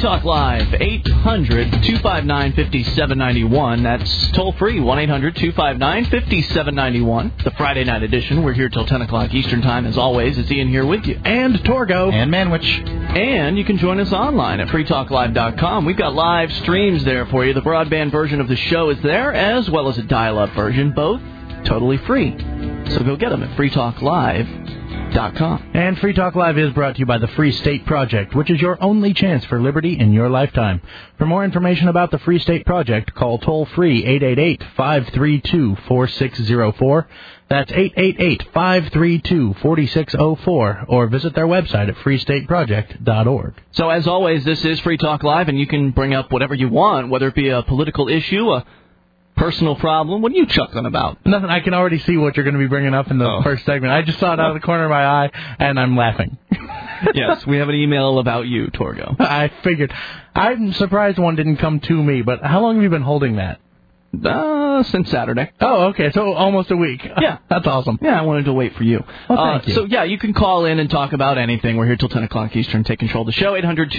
Talk Live, 800-259-5791. That's toll-free, 1-800-259-5791. The Friday night edition. We're here till 10 o'clock Eastern Time. As always, it's Ian here with you. And Torgo. And Manwich. And you can join us online at freetalklive.com. We've got live streams there for you. The broadband version of the show is there, as well as a dial-up version, both totally free. So go get them at freetalklive.com. And Free Talk Live is brought to you by the Free State Project, which is your only chance for liberty in your lifetime. For more information about the Free State Project, call toll-free 888-532-4604. That's 888-532-4604, or visit their website at freestateproject.org. So as always, this is Free Talk Live, and you can bring up whatever you want, whether it be a political issue, a personal problem. What are you chuckling about? Nothing. I can already see what you're going to be bringing up in the first segment. I just saw it out of the corner of my eye, and I'm laughing. Yes, we have an email about you, Torgo. I figured. I'm surprised one didn't come to me, but how long have you been holding that? Since Saturday. Oh, okay, so almost a week. Yeah. That's awesome. Yeah, I wanted to wait for you. Well, thank you. So, yeah, you can call in and talk about anything. We're here till 10 o'clock Eastern. Take control of the show,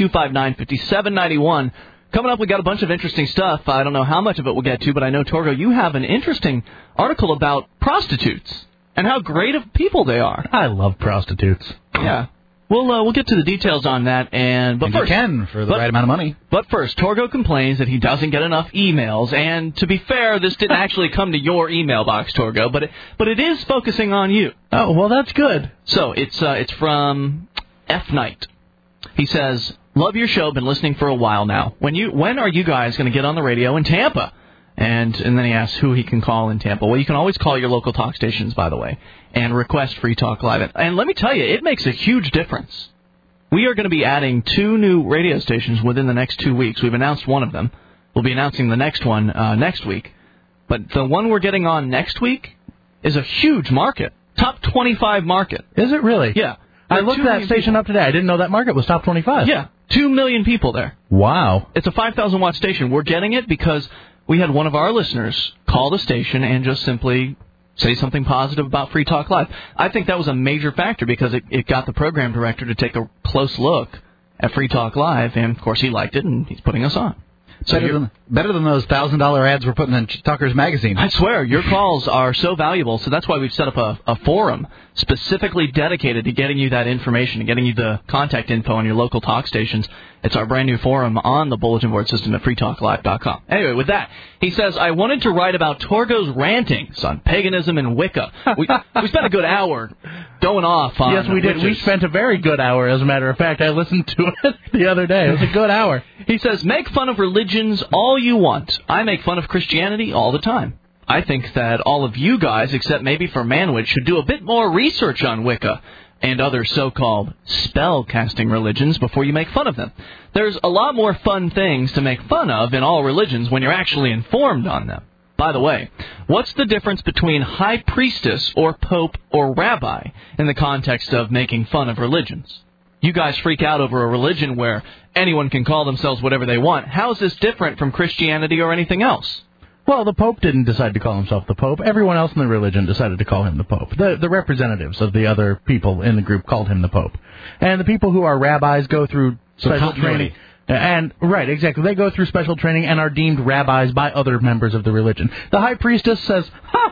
800-259-5791. Coming up, we got a bunch of interesting stuff. I don't know how much of it we'll get to, but I know, Torgo, you have an interesting article about prostitutes and how great of people they are. I love prostitutes. Yeah. We'll get to the details on that, but first, you can for the right amount of money. But first, Torgo complains that he doesn't get enough emails, and to be fair, this didn't actually come to your email box, Torgo, but it is focusing on you. Oh, well, that's good. So it's from F Knight. He says, "Love your show. Been listening for a while now. When are you guys going to get on the radio in Tampa?" And then he asks who he can call in Tampa. Well, you can always call your local talk stations, by the way, and request Free Talk Live. And let me tell you, it makes a huge difference. We are going to be adding 2 new radio stations within the next 2 weeks. We've announced one of them. We'll be announcing the next one next week. But the one we're getting on next week is a huge market, top 25 market. Is it really? Yeah. I looked that station up today. I didn't know that market was top 25. Yeah, 2 million people there. Wow. It's a 5,000-watt station. We're getting it because we had one of our listeners call the station and just simply say something positive about Free Talk Live. I think that was a major factor because it got the program director to take a close look at Free Talk Live, and, of course, he liked it, and he's putting us on. So better than those $1,000 ads we're putting in Tucker's magazine. I swear, your calls are so valuable, so that's why we've set up a forum specifically dedicated to getting you that information and getting you the contact info on your local talk stations. It's our brand new forum on the bulletin board system at freetalklive.com. Anyway, with that, he says, I wanted to write about Torgo's rantings on paganism and Wicca. We spent a good hour going off on Yes, we did. We spent a very good hour, as a matter of fact. I listened to it the other day. It was a good hour. He says, make fun of religions all you want. I make fun of Christianity all the time. I think that all of you guys, except maybe for Manwich, should do a bit more research on Wicca and other so-called spell-casting religions before you make fun of them. There's a lot more fun things to make fun of in all religions when you're actually informed on them. By the way, what's the difference between high priestess or pope or rabbi in the context of making fun of religions? You guys freak out over a religion where anyone can call themselves whatever they want. How is this different from Christianity or anything else? Well, the Pope didn't decide to call himself the Pope. Everyone else in the religion decided to call him the Pope. The representatives of the other people in the group called him the Pope. And the people who are rabbis go through special training. And right, exactly. They go through special training and are deemed rabbis by other members of the religion. The high priestess says,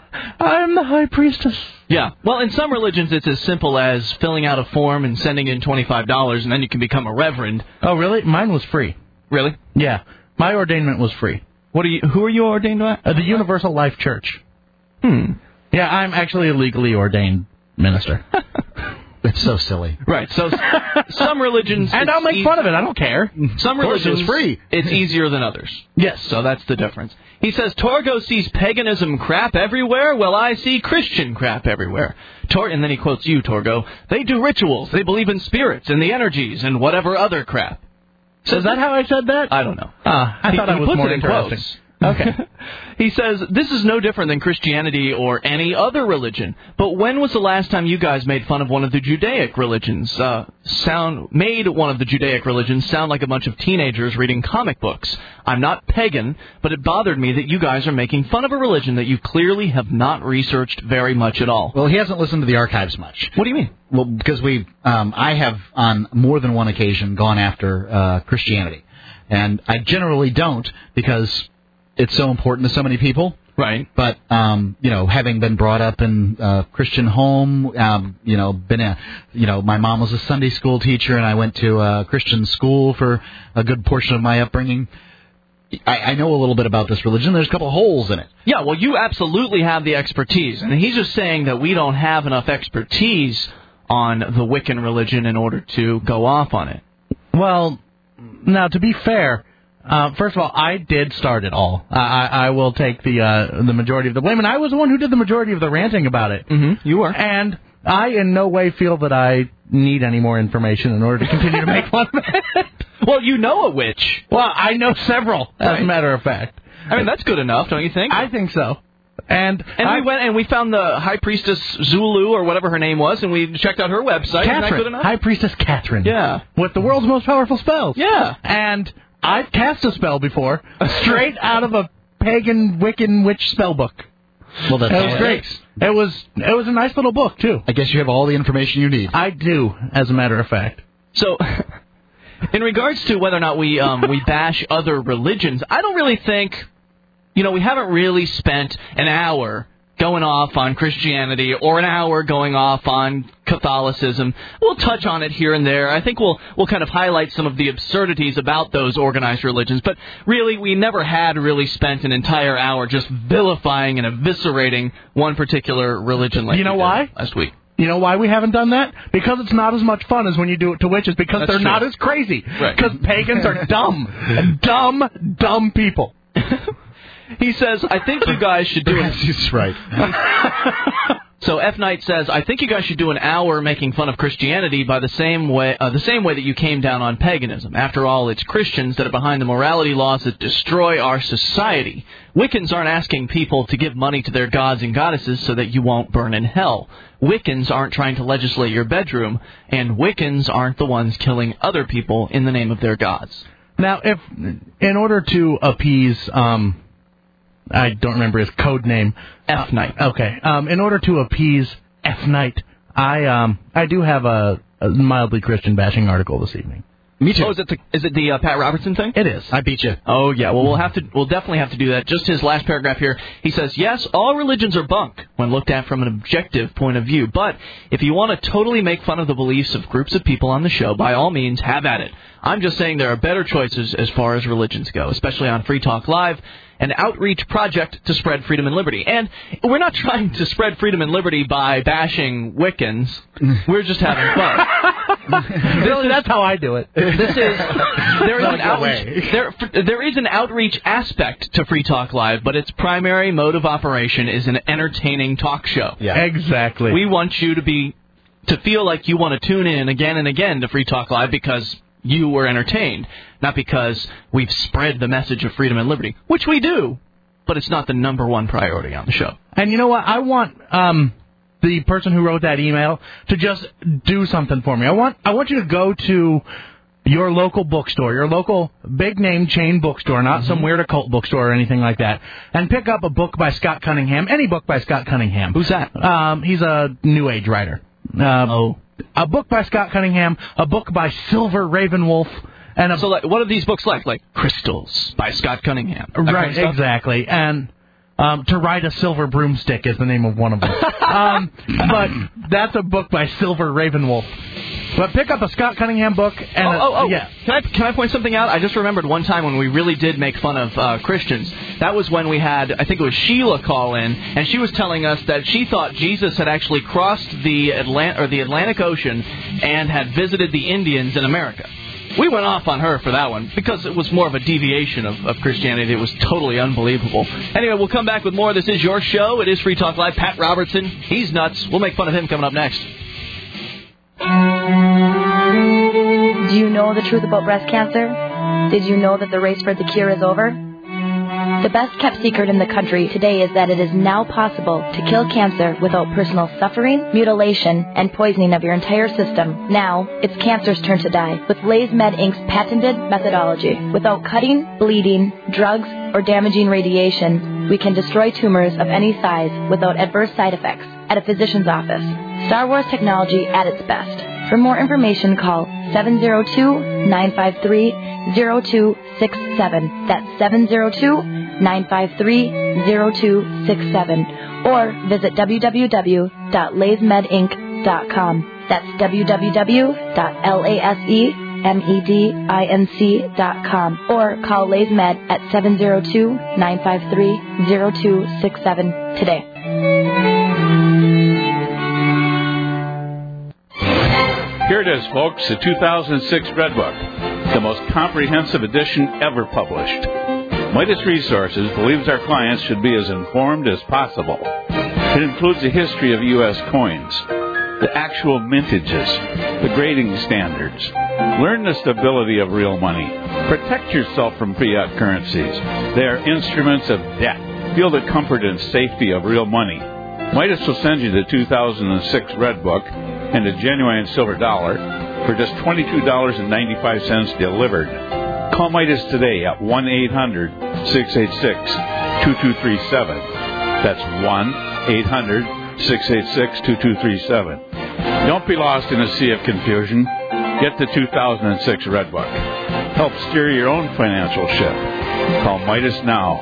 I'm the high priestess. Yeah. Well, in some religions, it's as simple as filling out a form and sending in $25, and then you can become a reverend. Oh, really? Mine was free. Really? Yeah. My ordainment was free. Who are you ordained at? The Universal Life Church. Yeah, I'm actually a legally ordained minister. It's so silly. Right. So some religions... and I'll make fun of it. I don't care. Some religions... it's free. It's easier than others. Yes. So that's the difference. He says, Torgo sees paganism crap everywhere. Well, I see Christian crap everywhere. And then he quotes you, Torgo. They do rituals. They believe in spirits and the energies and whatever other crap. So is that how I said that? I don't know. I thought I was more interesting. Okay. He says, this is no different than Christianity or any other religion. But when was the last time you guys made fun of one of the Judaic religions? Made one of the Judaic religions sound like a bunch of teenagers reading comic books. I'm not pagan, but it bothered me that you guys are making fun of a religion that you clearly have not researched very much at all. Well, he hasn't listened to the archives much. What do you mean? Well, because I have on more than one occasion gone after Christianity. And I generally don't because it's so important to so many people. Right. But, having been brought up in a Christian home, my mom was a Sunday school teacher and I went to a Christian school for a good portion of my upbringing. I know a little bit about this religion. There's a couple of holes in it. Yeah, well, you absolutely have the expertise. And he's just saying that we don't have enough expertise on the Wiccan religion in order to go off on it. Well, now, to be fair, first of all, I did start it all. I will take the majority of the blame, and I was the one who did the majority of the ranting about it. Mm-hmm. You were. And I in no way feel that I need any more information in order to continue to make fun of it. Well, you know a witch. Well, I know several, as a matter of fact. I mean, that's good enough, don't you think? I think so. And we went and we found the High Priestess Zulu, or whatever her name was, and we checked out her website. Catherine. Isn't that good enough? High Priestess Catherine. Yeah. With the world's most powerful spells. Yeah. And I've cast a spell before, straight out of a pagan Wiccan witch spell book. Well, that's It was great. It was a nice little book, too. I guess you have all the information you need. I do, as a matter of fact. So, in regards to whether or not we bash other religions, I don't really think, we haven't really spent an hour going off on Christianity or an hour going off on Catholicism. We'll touch on it here and there. I think we'll kind of highlight some of the absurdities about those organized religions. But really, we never had really spent an entire hour just vilifying and eviscerating one particular religion like we did last week. You know why we haven't done that? Because it's not as much fun as when you do it to witches, because That's they're true. not as crazy. Right. Because pagans are dumb. Dumb people. He says, I think you guys should do it. He's right. So F. Knight says, I think you guys should do an hour making fun of Christianity by the same way that you came down on paganism. After all, it's Christians that are behind the morality laws that destroy our society. Wiccans aren't asking people to give money to their gods and goddesses so that you won't burn in hell. Wiccans aren't trying to legislate your bedroom, and Wiccans aren't the ones killing other people in the name of their gods. Now, if in order to appease, I don't remember his code name. F. Knight. Okay. In order to appease F. Knight, I do have a mildly Christian bashing article this evening. Me too. Oh, is it the Pat Robertson thing? It is. I beat you. Oh, yeah. Well, we'll definitely have to do that. Just his last paragraph here. He says, yes, all religions are bunk when looked at from an objective point of view. But if you want to totally make fun of the beliefs of groups of people on the show, by all means, have at it. I'm just saying there are better choices as far as religions go, especially on Free Talk Live, an outreach project to spread freedom and liberty. And we're not trying to spread freedom and liberty by bashing Wiccans. We're just having fun. Really, that's how I do it. There is an outreach aspect to Free Talk Live, but its primary mode of operation is an entertaining talk show. Yeah, exactly. We want you to feel like you want to tune in again and again to Free Talk Live because you were entertained, not because we've spread the message of freedom and liberty, which we do, but it's not the number one priority on the show. And you know what? I want the person who wrote that email to just do something for me. I want you to go to your local bookstore, your local big-name chain bookstore, not some weird occult bookstore or anything like that, and pick up a book by Scott Cunningham, any book by Scott Cunningham. Who's that? He's a New Age writer. A book by Scott Cunningham, a book by Silver Ravenwolf, and So what are these books like? Like Crystals by Scott Cunningham. Right, exactly. And To Ride a Silver Broomstick is the name of one of them. But that's a book by Silver Ravenwolf. But pick up a Scott Cunningham book and yeah. Can I point something out? I just remembered one time when we really did make fun of Christians. That was when we had, I think it was Sheila call in, and she was telling us that she thought Jesus had actually crossed the Atlantic Ocean and had visited the Indians in America. We went off on her for that one because it was more of a deviation of Christianity. It was totally unbelievable. Anyway, we'll come back with more. This is your show. It is Free Talk Live. Pat Robertson, he's nuts. We'll make fun of him coming up next. Do you know the truth about breast cancer? Did you know that the race for the cure is over? The best kept secret in the country today is that it is now possible to kill cancer without personal suffering, mutilation, and poisoning of your entire system. Now, it's cancer's turn to die with Lays Med Inc.'s patented methodology. Without cutting, bleeding, drugs, or damaging radiation, we can destroy tumors of any size without adverse side effects at a physician's office. Star Wars technology at its best. For more information, call 702-953-0267. That's 702-953-0267. Or visit www.lasmedinc.com. That's www.lasemedinc.com. Or call LaysMed at 702-953-0267 today. Here it is, folks, the 2006 Red Book, the most comprehensive edition ever published. Midas Resources believes our clients should be as informed as possible. It includes a history of U.S. coins, the actual mintages, the grading standards. Learn the stability of real money. Protect yourself from fiat currencies. They are instruments of debt. Feel the comfort and safety of real money. Midas will send you the 2006 Red Book and a genuine silver dollar for just $22.95 delivered. Call Midas today at 1-800-686-2237. That's 1-800-686-2237. Don't be lost in a sea of confusion. Get the 2006 Red Book. Help steer your own financial ship. Call Midas now,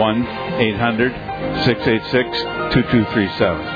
1-800-686-2237.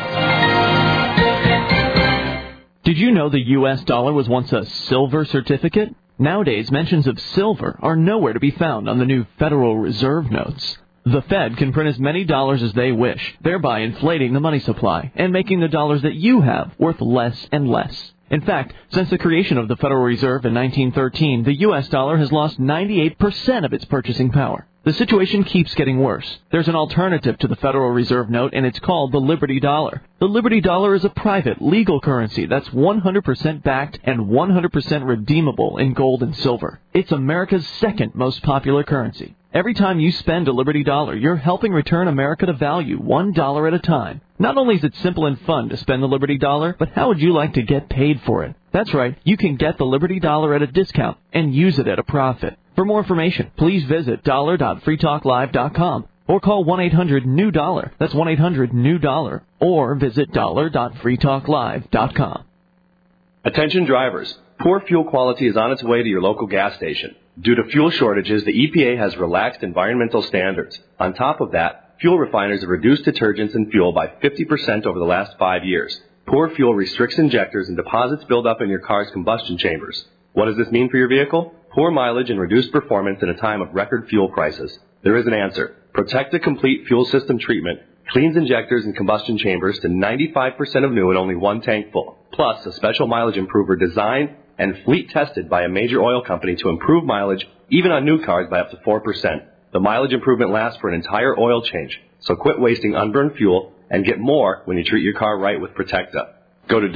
Did you know the U.S. dollar was once a silver certificate? Nowadays, mentions of silver are nowhere to be found on the new Federal Reserve notes. The Fed can print as many dollars as they wish, thereby inflating the money supply and making the dollars that you have worth less and less. In fact, since the creation of the Federal Reserve in 1913, the U.S. dollar has lost 98% of its purchasing power. The situation keeps getting worse. There's an alternative to the Federal Reserve note, and it's called the Liberty Dollar. The Liberty Dollar is a private, legal currency that's 100% backed and 100% redeemable in gold and silver. It's America's second most popular currency. Every time you spend a Liberty Dollar, you're helping return America to value $1 at a time. Not only is it simple and fun to spend the Liberty Dollar, but how would you like to get paid for it? That's right, you can get the Liberty Dollar at a discount and use it at a profit. For more information, please visit dollar.freetalklive.com or call 1-800-NEW-DOLLAR. That's 1-800-NEW-DOLLAR. Or visit dollar.freetalklive.com. Attention drivers. Poor fuel quality is on its way to your local gas station. Due to fuel shortages, the EPA has relaxed environmental standards. On top of that, fuel refiners have reduced detergents and fuel by 50% over the last 5 years. Poor fuel restricts injectors and deposits build up in your car's combustion chambers. What does this mean for your vehicle? Poor mileage and reduced performance in a time of record fuel prices. There is an answer. Protect the Complete Fuel System Treatment cleans injectors and combustion chambers to 95% of new in only one tank full. Plus, a special mileage improver designed and fleet tested by a major oil company to improve mileage even on new cars by up to 4%. The mileage improvement lasts for an entire oil change. So quit wasting unburned fuel and get more when you treat your car right with Protecta. Go to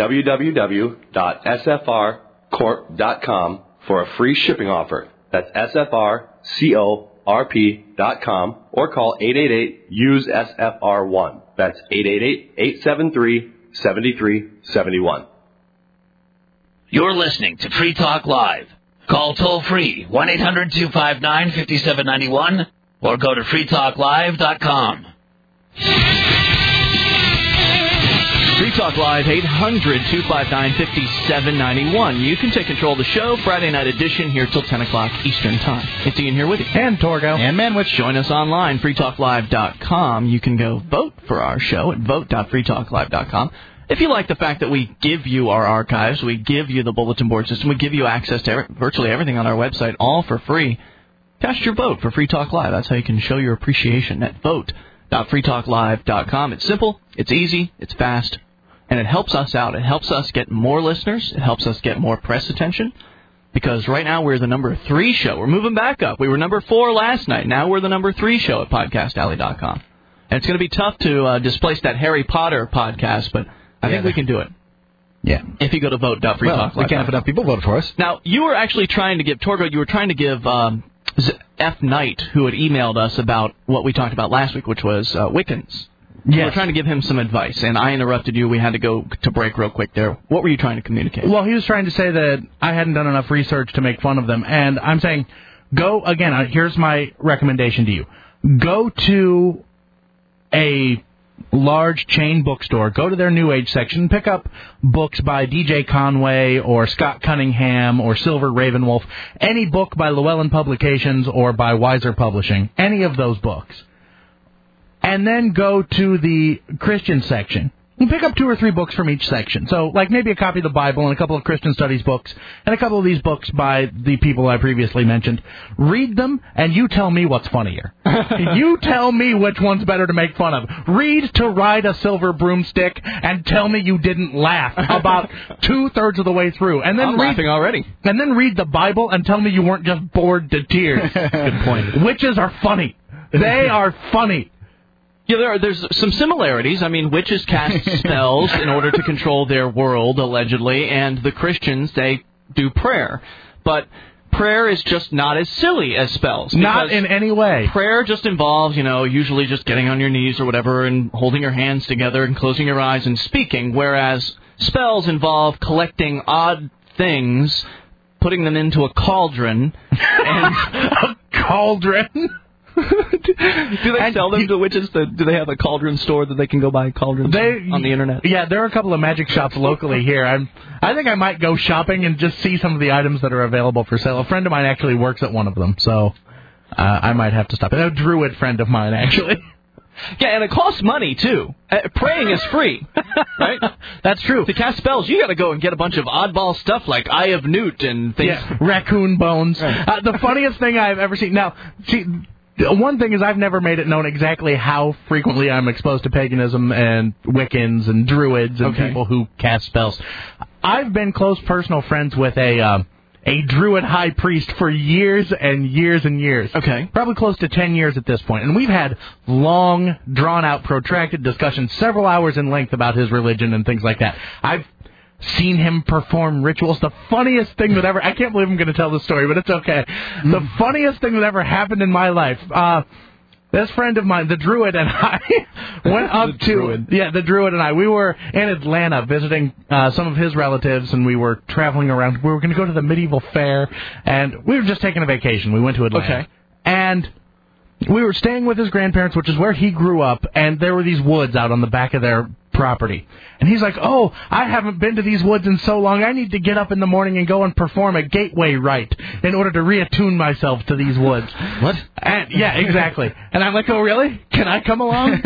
www.sfrcorp.com for a free shipping offer. That's sfrcorp.com or call 888-USE-SFR1. That's 888-873-7371. You're listening to Free Talk Live. Call toll-free 1-800-259-5791 or go to freetalklive.com. Free Talk Live, 800-259-5791. You can take control of the show, Friday night edition, here till 10 o'clock Eastern Time. It's Ian here with you. And Torgo. And Manwich. Join us online, freetalklive.com. You can go vote for our show at vote.freetalklive.com. If you like the fact that we give you our archives, we give you the bulletin board system, we give you access to virtually everything on our website, all for free, cast your vote for Free Talk Live. That's how you can show your appreciation at vote.freetalklive.com. It's simple, it's easy, it's fast, and it helps us out. It helps us get more listeners. It helps us get more press attention. Because right now we're the number 3 show. We're moving back up. We were number 4 last night. Now we're the number 3 show at podcastalley.com. And it's going to be tough to displace that Harry Potter podcast, but I think we can do it. Yeah. If you go to vote.freetalklive.com. Well, we can't have enough people vote for us. Now, you were actually trying to give, Torgo, you were trying to give F. Knight, who had emailed us about what we talked about last week, which was Wiccans. Yes. You were trying to give him some advice, and I interrupted you. We had to go to break real quick there. What were you trying to communicate? Well, he was trying to say that I hadn't done enough research to make fun of them, and I'm saying, go, again, here's my recommendation to you. Go to a large chain bookstore, go to their New Age section, pick up books by D.J. Conway or Scott Cunningham or Silver Ravenwolf, any book by Llewellyn Publications or by Weiser Publishing, any of those books. And then go to the Christian section. You pick up 2 or 3 books from each section. So, like maybe a copy of the Bible and a couple of Christian studies books and a couple of these books by the people I previously mentioned. Read them, and you tell me what's funnier. You tell me which one's better to make fun of. Read To Ride a Silver Broomstick and tell me you didn't laugh about 2/3 of the way through. And then I'm laughing already. And then read the Bible and tell me you weren't just bored to tears. Good point. Witches are funny. They are funny. Yeah, there's some similarities. I mean, witches cast spells in order to control their world, allegedly, and the Christians, they do prayer. But prayer is just not as silly as spells. Not in any way. Prayer just involves, usually just getting on your knees or whatever and holding your hands together and closing your eyes and speaking, whereas spells involve collecting odd things, putting them into a cauldron, and... A cauldron? Do they sell them to witches? Do they have a cauldron store that they can go buy cauldrons on the internet? Yeah, there are a couple of magic shops locally here. I think I might go shopping and just see some of the items that are available for sale. A friend of mine actually works at one of them, so I might have to stop. A druid friend of mine, actually. Yeah, and it costs money, too. Praying is free, right? That's true. To cast spells, you got to go and get a bunch of oddball stuff like Eye of Newt and things. Yeah, raccoon bones. Right. The funniest thing I've ever seen... Now, see... One thing is I've never made it known exactly how frequently I'm exposed to paganism and Wiccans and Druids and people who cast spells. I've been close personal friends with a Druid high priest for years and years and years. Okay. Probably close to 10 years at this point. And we've had long, drawn-out, protracted discussions, several hours in length about his religion and things like that. I've seen him perform rituals. The funniest thing that ever... I can't believe I'm going to tell this story, but it's okay. The funniest thing that ever happened in my life... this friend of mine, the Druid, and I went up to... Yeah, the Druid and I. We were in Atlanta visiting some of his relatives, and we were traveling around. We were going to go to the medieval fair, and we were just taking a vacation. We went to Atlanta. Okay. And we were staying with his grandparents, which is where he grew up, and there were these woods out on the back of their property. And he's like, oh, I haven't been to these woods in so long. I need to get up in the morning and go and perform a gateway rite in order to reattune myself to these woods. What? And, yeah, exactly. And I'm like, oh, really? Can I come along?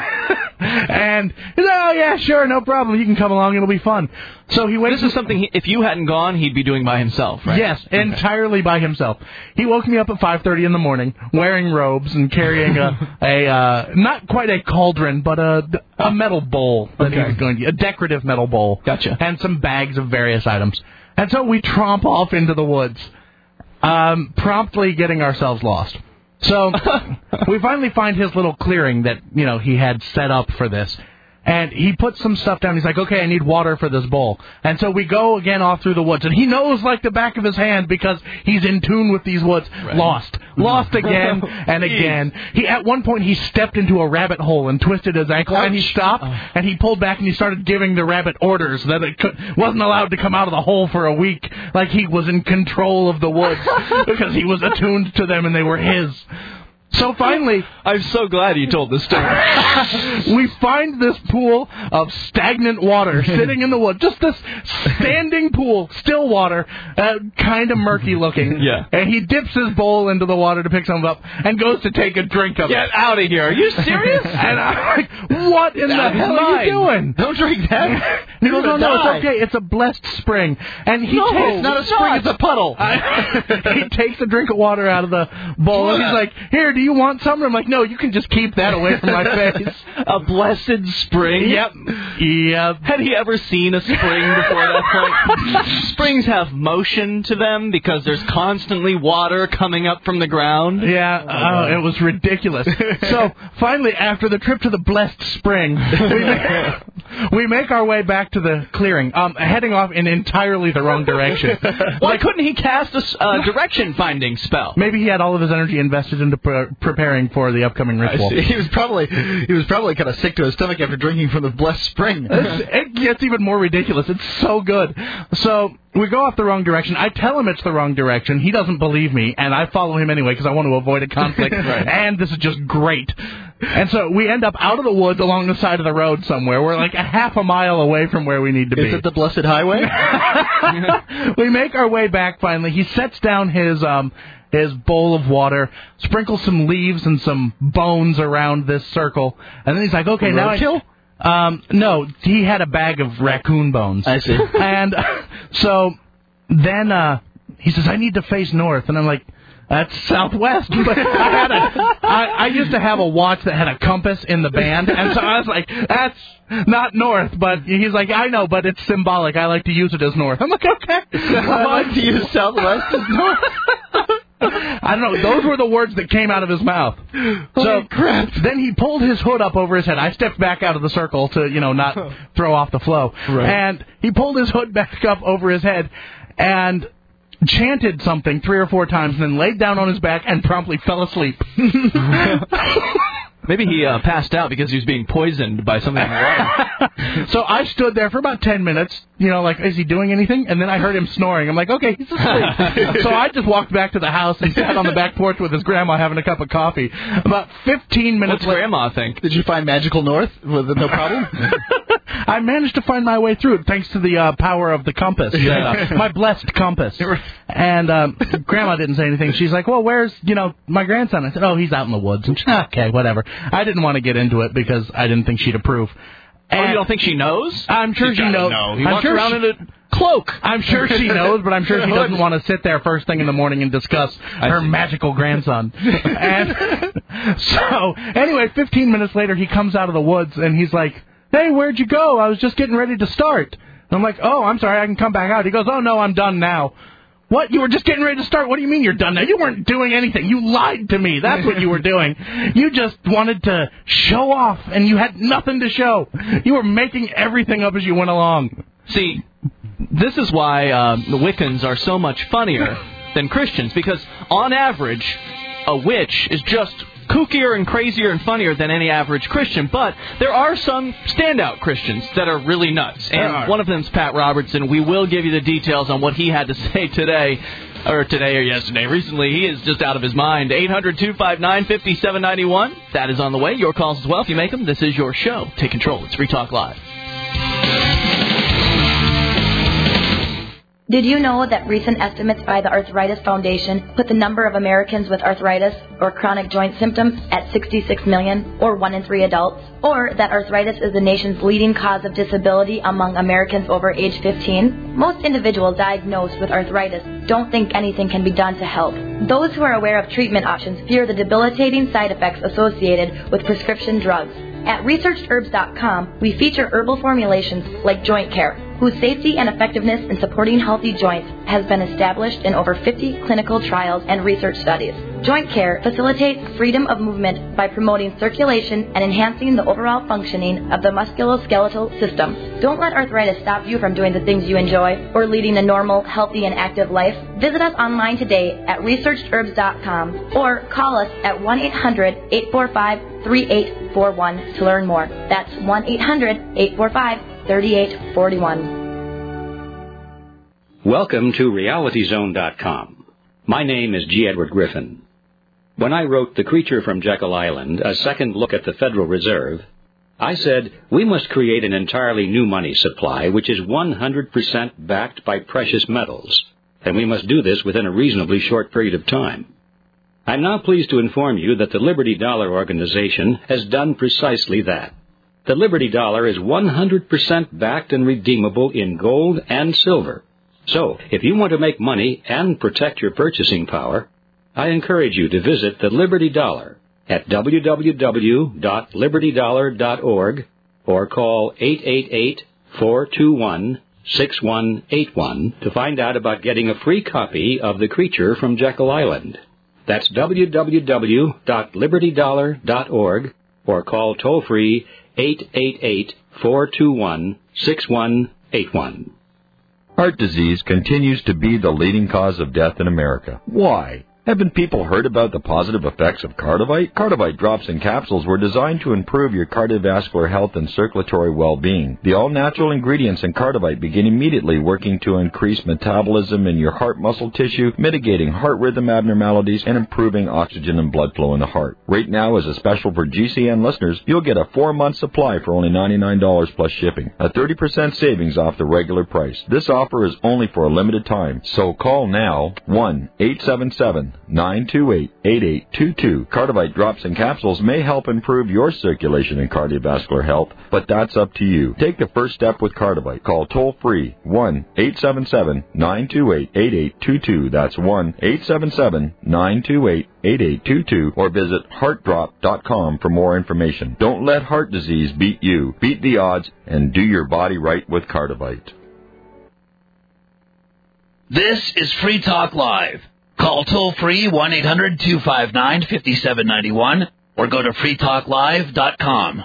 And he's like, oh, yeah, sure, no problem. You can come along. It'll be fun. So he went. This is something, if you hadn't gone, he'd be doing by himself, right? Yes, entirely by himself. He woke me up at 5:30 in the morning, wearing robes and carrying a not quite a cauldron, but a metal bowl that he was going to, a decorative metal bowl. Gotcha. And some bags of various items. And so we tromp off into the woods, promptly getting ourselves lost. So we finally find his little clearing that, he had set up for this. And he puts some stuff down. He's like, okay, I need water for this bowl. And so we go again off through the woods. And he knows like the back of his hand because he's in tune with these woods. Right. Lost again and again. At one point, he stepped into a rabbit hole and twisted his ankle. And he stopped and he pulled back and he started giving the rabbit orders that it wasn't allowed to come out of the hole for a week. Like he was in control of the woods because he was attuned to them and they were his. So finally... I'm so glad you told this story. We find this pool of stagnant water sitting in the woods. Just this standing pool, still water, kind of murky looking. Yeah. And he dips his bowl into the water to pick some up and goes to take a drink of it. Get out of here. Are you serious? And I'm like, what in the hell are you doing? Don't drink that. And he goes, oh, no, it's okay. It's a blessed spring. And he takes... it's not a spring, it's a puddle. He takes a drink of water out of the bowl and he's like, here, do you want some? And I'm like, no, you can just keep that away from my face. A blessed spring? Yep. Had he ever seen a spring before that point? Springs have motion to them because there's constantly water coming up from the ground. Yeah, it was ridiculous. So, finally, after the trip to the blessed spring, we make our way back to the clearing, heading off in entirely the wrong direction. Why couldn't he cast a direction-finding spell? Maybe he had all of his energy invested into preparing for the upcoming ritual. He was probably kind of sick to his stomach after drinking from the blessed spring. It gets even more ridiculous. It's so good. So we go off the wrong direction. I tell him it's the wrong direction. He doesn't believe me, and I follow him anyway because I want to avoid a conflict. Right. And this is just great. And so we end up out of the woods along the side of the road somewhere. We're like a half a mile away from where we need to be. Is it the Blessed Highway? We make our way back finally. He sets down his bowl of water, sprinkles some leaves and some bones around this circle, and then he's like, okay, now roadkill? No, he had a bag of raccoon bones. I see. And so then he says, I need to face north. And I'm like, that's southwest. But I used to have a watch that had a compass in the band, and so I was like, that's not north. But he's like, I know, but it's symbolic. I like to use it as north. I'm like, okay. I like to use southwest as north. I don't know. Those were the words that came out of his mouth. So crap. Then he pulled his hood up over his head. I stepped back out of the circle to, not throw off the flow. Right. And he pulled his hood back up over his head and chanted something 3 or 4 times and then laid down on his back and promptly fell asleep. Maybe he passed out because he was being poisoned by something in the water. So I stood there for about 10 minutes, like, is he doing anything? And then I heard him snoring. I'm like, okay, he's asleep. So I just walked back to the house and sat on the back porch with his grandma having a cup of coffee. About 15 minutes later. What's Grandma think? Did you find Magical North with no problem? I managed to find my way through it thanks to the power of the compass. My blessed compass. And Grandma didn't say anything. She's like, well, where's, my grandson? I said, oh, he's out in the woods. And she, okay, whatever. I didn't want to get into it because I didn't think she'd approve. And you don't think she knows? I'm sure she knows. He walks around in a cloak. I'm sure she knows, but I'm sure she doesn't want to sit there first thing in the morning and discuss her magical grandson. And so, anyway, 15 minutes later, he comes out of the woods, and he's like, hey, where'd you go? I was just getting ready to start. And I'm like, oh, I'm sorry, I can come back out. He goes, oh, no, I'm done now. What? You were just getting ready to start? What do you mean you're done now? You weren't doing anything. You lied to me. That's what you were doing. You just wanted to show off, and you had nothing to show. You were making everything up as you went along. See, this is why the Wiccans are so much funnier than Christians, because on average, a witch is just kookier and crazier and funnier than any average Christian, but there are some standout Christians that are really nuts, and one of them is Pat Robertson. We will give you the details on what he had to say today or yesterday. Recently, he is just out of his mind. 800-259-5791. That is on the way. Your calls as well, if you make them. This is your show. Take control. It's Free Talk Live. Did you know that recent estimates by the Arthritis Foundation put the number of Americans with arthritis or chronic joint symptoms at 66 million, or 1 in 3 adults? Or that arthritis is the nation's leading cause of disability among Americans over age 15? Most individuals diagnosed with arthritis don't think anything can be done to help. Those who are aware of treatment options fear the debilitating side effects associated with prescription drugs. At ResearchedHerbs.com, we feature herbal formulations like Joint Care, whose safety and effectiveness in supporting healthy joints has been established in over 50 clinical trials and research studies. Joint Care facilitates freedom of movement by promoting circulation and enhancing the overall functioning of the musculoskeletal system. Don't let arthritis stop you from doing the things you enjoy or leading a normal, healthy, and active life. Visit us online today at ResearchedHerbs.com or call us at 1-800-845-3841 to learn more. That's 1-800-845-3841. Welcome to RealityZone.com. My name is G. Edward Griffin. When I wrote The Creature from Jekyll Island, a second look at the Federal Reserve, I said we must create an entirely new money supply which is 100% backed by precious metals, and we must do this within a reasonably short period of time. I'm now pleased to inform you that the Liberty Dollar Organization has done precisely that. The Liberty Dollar is 100% backed and redeemable in gold and silver. So, if you want to make money and protect your purchasing power, I encourage you to visit the Liberty Dollar at www.libertydollar.org or call 888-421-6181 to find out about getting a free copy of The Creature from Jekyll Island. That's www.libertydollar.org or call toll-free 888-421-6181. Heart disease continues to be the leading cause of death in America. Why? Haven't people heard about the positive effects of Cardivite? Cardivite drops and capsules were designed to improve your cardiovascular health and circulatory well-being. The all-natural ingredients in Cardivite begin immediately working to increase metabolism in your heart muscle tissue, mitigating heart rhythm abnormalities, and improving oxygen and blood flow in the heart. Right now, as a special for GCN listeners, you'll get a 4-month supply for only $99 plus shipping, a 30% savings off the regular price. This offer is only for a limited time, so call now, 1-877-928-8822. Cardivite drops and capsules may help improve your circulation and cardiovascular health, but that's up to you. Take the first step with Cardivite. Call toll-free 1-877-928-8822. That's 1-877-928-8822, or visit heartdrop.com for more information. Don't let heart disease beat you. Beat the odds and do your body right with Cardivite. This is Free Talk Live. Call toll-free 1-800-259-5791 or go to freetalklive.com.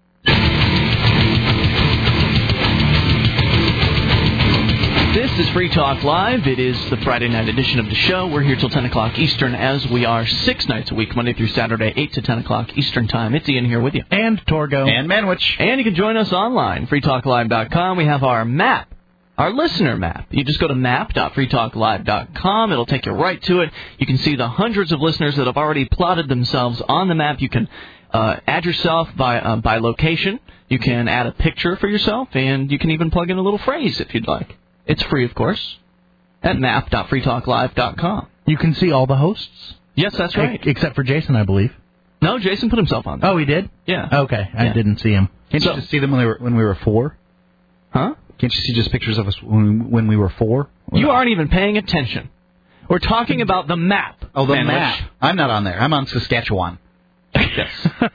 This is Free Talk Live. It is the Friday night edition of the show. We're here till 10 o'clock Eastern, as we are 6 nights a week, Monday through Saturday, 8 to 10 o'clock Eastern Time. It's Ian here with you. And Torgo. And Manwich. And you can join us online, freetalklive.com. We have our map. Our listener map. You just go to map.freetalklive.com. It'll take you right to it. You can see the hundreds of listeners that have already plotted themselves on the map. You can add yourself by location. You can add a picture for yourself, and you can even plug in a little phrase if you'd like. It's free, of course, at map.freetalklive.com. You can see all the hosts? Yes, that's right. Except for Jason, I believe. No, Jason put himself on there. Oh, he did? Yeah. Okay, I didn't see him. Can't you just see them when we were 4? Huh? Can't you see just pictures of us when we were 4? You aren't even paying attention. We're talking about the map. Oh, the map. I'm not on there. I'm on Saskatchewan. Yes.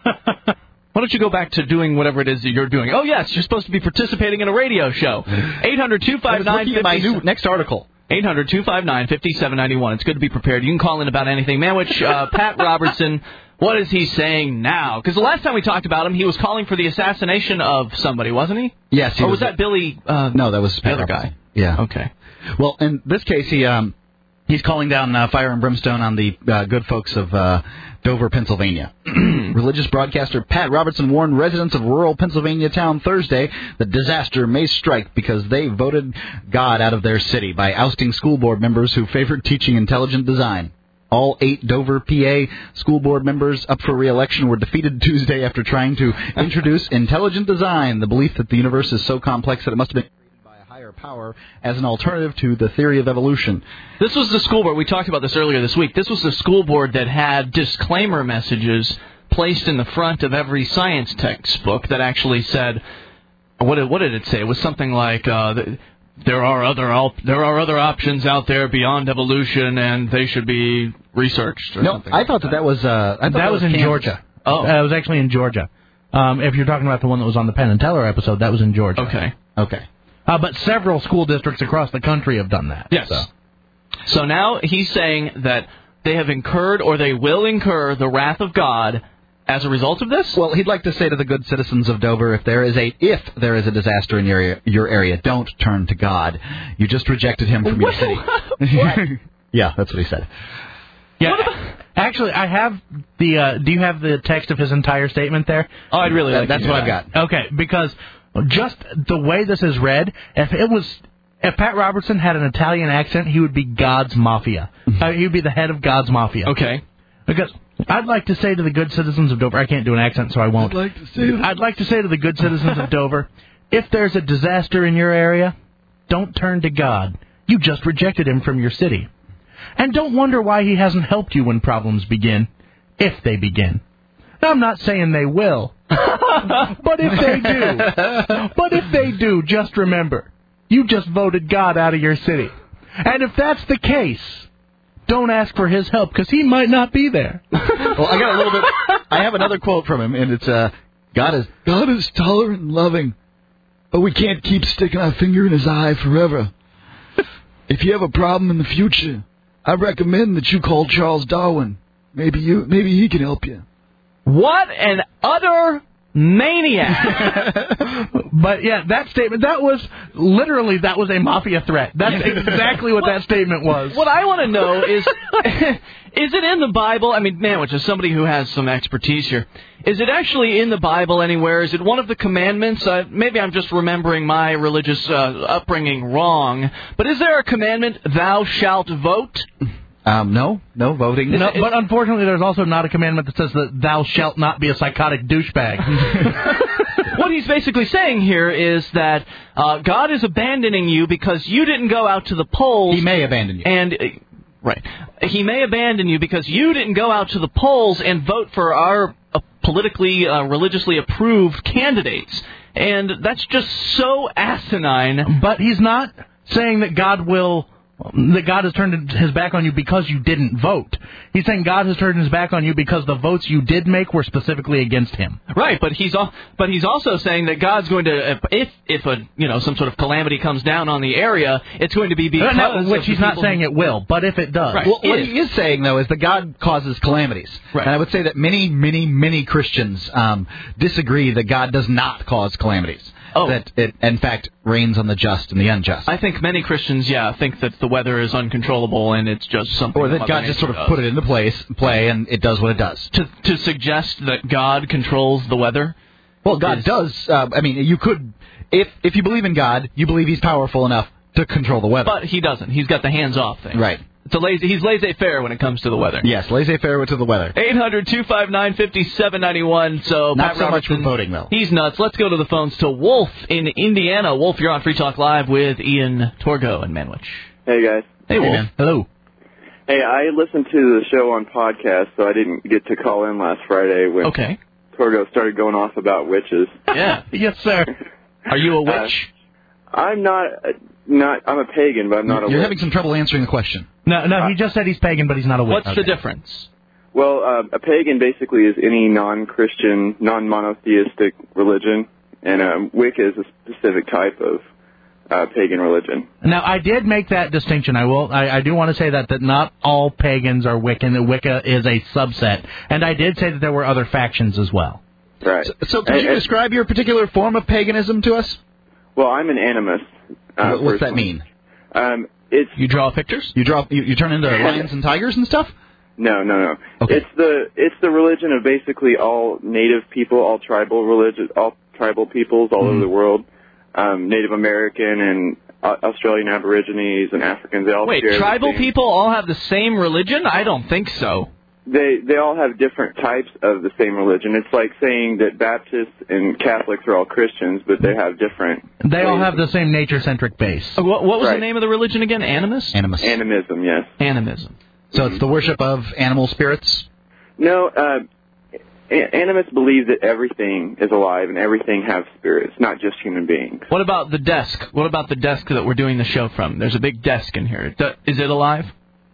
Why don't you go back to doing whatever it is that you're doing? Oh, yes, you're supposed to be participating in a radio show. 800-259-5791. My new next article. 800-259-5791. It's good to be prepared. You can call in about anything. Manwich, Pat Robertson, what is he saying now? Because the last time we talked about him, he was calling for the assassination of somebody, wasn't he? Yes. Or was that Billy? No, that was the other guy. Yeah. Okay. Well, in this case, he's calling down fire and brimstone on the good folks of Dover, Pennsylvania. Religious broadcaster Pat Robertson warned residents of rural Pennsylvania town Thursday that disaster may strike because they voted God out of their city by ousting school board members who favored teaching intelligent design. All 8 Dover, PA school board members up for re-election were defeated Tuesday after trying to introduce intelligent design, the belief that the universe is so complex that it must have been created by a higher power, as an alternative to the theory of evolution. This was the school board. We talked about this earlier this week. This was the school board that had disclaimer messages placed in the front of every science textbook that actually said, what did it say? It was something like, there are other options out there beyond evolution, and they should be researched. Or something. I thought that was that was in Georgia. Oh, it was actually in Georgia. If you're talking about the one that was on the Penn and Teller episode, that was in Georgia. Okay. But several school districts across the country have done that. Yes. So now he's saying that they have incurred or they will incur the wrath of God as a result of this? Well, he'd like to say to the good citizens of Dover, if there is a disaster in your area, don't turn to God. You just rejected him from your city. What? Yeah, that's what he said. Yeah. Actually, I have the. Do you have the text of his entire statement there? Oh, I'd really like. That's what I've got. Okay, because just the way this is read, if Pat Robertson had an Italian accent, he would be God's Mafia. He would be the head of God's Mafia. Okay. Because I'd like to say to the good citizens of Dover, I can't do an accent, so I won't. I'd like to say to the good citizens of Dover, if there's a disaster in your area, don't turn to God. You just rejected him from your city. And don't wonder why he hasn't helped you when problems begin, if they begin. Now, I'm not saying they will, but if they do, just remember, you just voted God out of your city. And if that's the case, don't ask for his help, because he might not be there. Well, I got a little bit. I have another quote from him, and it's God is tolerant and loving, but we can't keep sticking our finger in his eye forever. If you have a problem in the future, I recommend that you call Charles Darwin. Maybe he can help you. What an utter maniac. But yeah, that statement, that was a mafia threat. That's exactly what that statement was. What I want to know is it in the Bible? I mean, Manwich, as somebody who has some expertise here, is it actually in the Bible anywhere? Is it one of the commandments? Maybe I'm just remembering my religious upbringing wrong, but is there a commandment, thou shalt vote? No voting. No, but unfortunately, there's also not a commandment that says that thou shalt not be a psychotic douchebag. What he's basically saying here is that God is abandoning you because you didn't go out to the polls. He may abandon you. And right, he may abandon you because you didn't go out to the polls and vote for our politically, religiously approved candidates. And that's just so asinine. But he's not saying that God has turned his back on you because you didn't vote. He's saying God has turned his back on you because the votes you did make were specifically against him. Right, but he's also saying that God's going to, if some sort of calamity comes down on the area, it's going to be because which he's not saying it will, but if it does. Right. Well, what he is saying, though, is that God causes calamities. Right. And I would say that many, many, many Christians disagree that God does not cause calamities. Oh. That it, in fact, rains on the just and the unjust. I think many Christians, think that the weather is uncontrollable and it's just something. Or that God just sort of put it into play, and it does what it does. To suggest that God controls the weather? Well, God does. You could, if you believe in God, you believe He's powerful enough to control the weather. But He doesn't. He's got the hands-off thing. Right. He's laissez-faire when it comes to the weather. Yes, laissez-faire to the weather. 800-259-5791. So not so much for voting, though. He's nuts. Let's go to the phones to Wolf in Indiana. Wolf, you're on Free Talk Live with Ian Torgo and Manwich. Hey, guys. Hey, Wolf. Man. Hello. Hey, I listened to the show on podcast, so I didn't get to call in last Friday when Torgo started going off about witches. Yeah. Yes, sir. Are you a witch? I'm not. I'm a pagan, but I'm not a witch. You're having some trouble answering the question. No, he just said he's pagan, but he's not a witch. What's the difference? Well, a pagan basically is any non-Christian, non-monotheistic religion, and Wicca is a specific type of pagan religion. Now, I did make that distinction. I do want to say that not all pagans are Wiccan. That Wicca is a subset, and I did say that there were other factions as well. Right. So could you describe your particular form of paganism to us? Well, I'm an animist. What's that mean? You draw pictures? You turn into lions and tigers and stuff? No. Okay. It's the religion of basically all native people, all tribal peoples all over the world. Native American and Australian Aborigines and Africans. They all share tribal people all have the same religion? I don't think so. They all have different types of the same religion. It's like saying that Baptists and Catholics are all Christians, but they have different. They all have the same nature-centric base. What was the name of the religion again? Animism, yes. Animism. So it's the worship of animal spirits? No, animists believe that everything is alive and everything has spirits, not just human beings. What about the desk? What about the desk that we're doing the show from? There's a big desk in here. Is it alive?